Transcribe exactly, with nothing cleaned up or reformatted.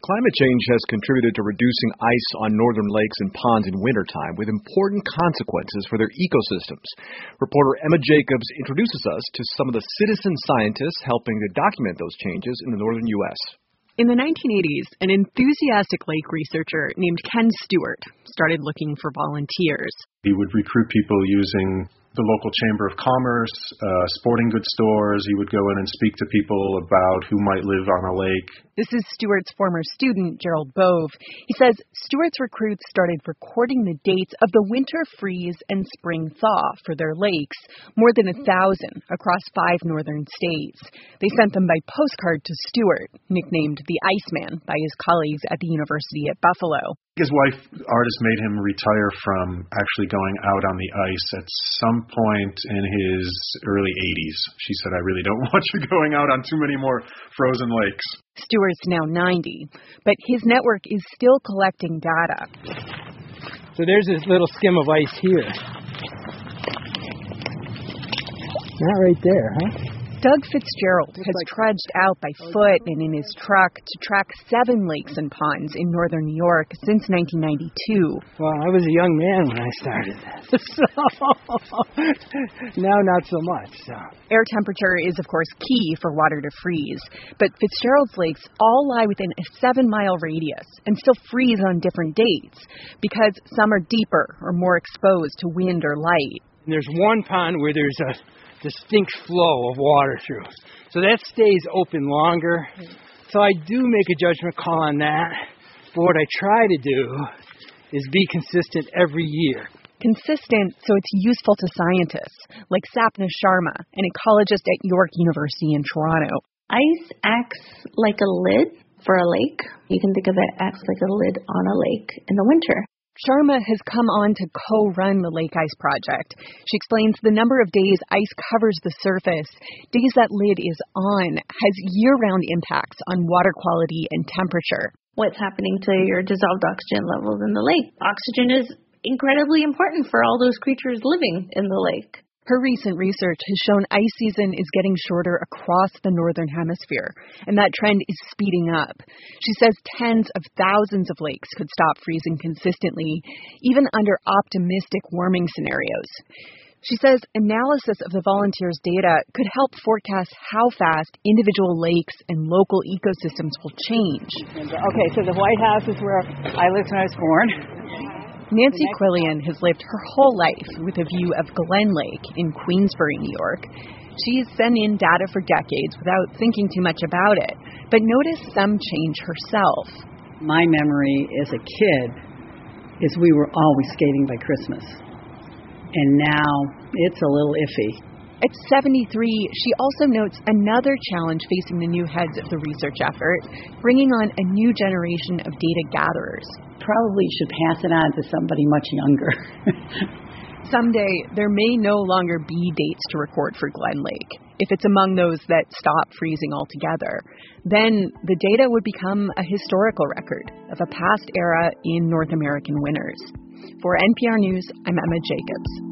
Climate change has contributed to reducing ice on northern lakes and ponds in wintertime, with important consequences for their ecosystems. Reporter Emma Jacobs introduces us to some of the citizen scientists helping to document those changes in the northern U S. In the nineteen eighties, an enthusiastic lake researcher named Ken Stewart started looking for volunteers. He would recruit people using the local Chamber of Commerce, uh, sporting goods stores. He would go in and speak to people about who might live on a lake. This is Stewart's former student, Gerald Bove. He says Stewart's recruits started recording the dates of the winter freeze and spring thaw for their lakes, more than a thousand across five northern states. They sent them by postcard to Stewart, nicknamed the Iceman by his colleagues at the University at Buffalo. His wife, Artis, made him retire from actually going out on the ice at some point in his early eighties. She said, I really don't want you going out on too many more frozen lakes. Stewart's now ninety, but his network is still collecting data. So there's this little skim of ice here. Not right there, huh? Doug Fitzgerald has trudged out by foot and in his truck to track seven lakes and ponds in northern New York since nineteen ninety-two. Well, I was a young man when I started this, so now not so much. So. Air temperature is, of course, key for water to freeze, but Fitzgerald's lakes all lie within a seven-mile radius and still freeze on different dates because some are deeper or more exposed to wind or light. And there's one pond where there's a distinct flow of water through. So that stays open longer. So I do make a judgment call on that. But what I try to do is be consistent every year. Consistent so it's useful to scientists like Sapna Sharma, an ecologist at York University in Toronto. Ice acts like a lid for a lake. You can think of it acts like a lid on a lake in the winter. Sharma has come on to co-run the Lake Ice Project. She explains the number of days ice covers the surface, days that lid is on, has year-round impacts on water quality and temperature. What's happening to your dissolved oxygen levels in the lake? Oxygen is incredibly important for all those creatures living in the lake. Her recent research has shown ice season is getting shorter across the northern hemisphere, and that trend is speeding up. She says tens of thousands of lakes could stop freezing consistently, even under optimistic warming scenarios. She says analysis of the volunteers' data could help forecast how fast individual lakes and local ecosystems will change. Okay, so the White House is where I lived when I was born. Nancy Quillian has lived her whole life with a view of Glen Lake in Queensbury, New York. She's sent in data for decades without thinking too much about it, but noticed some change herself. My memory as a kid is we were always skating by Christmas, and now it's a little iffy. At seventy-three, she also notes another challenge facing the new heads of the research effort, bringing on a new generation of data gatherers. Probably should pass it on to somebody much younger. Someday, there may no longer be dates to record for Glen Lake, if it's among those that stop freezing altogether. Then the data would become a historical record of a past era in North American winters. For N P R News, I'm Emma Jacobs.